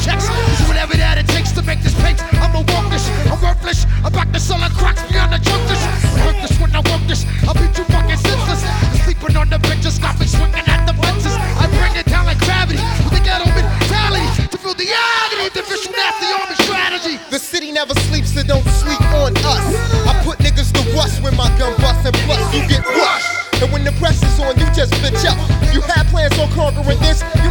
checks. It's whatever that it takes to make this paint. I'm a walkish, I'm worthless. I'm back to selling cracks beyond the junkish. I hurt this when I work this. I'll be too fucking senseless. Sleeping on the benches, got me swinging at the fences. I bring it down like gravity with the ghetto mentality to feel the agony of the visual nasty army strategy. The city never sleeps, so don't sleep on us. I put niggas to rust when my gun busts, and plus you get rushed. And when the press is on, you just bitch up. You had plans on conquering this,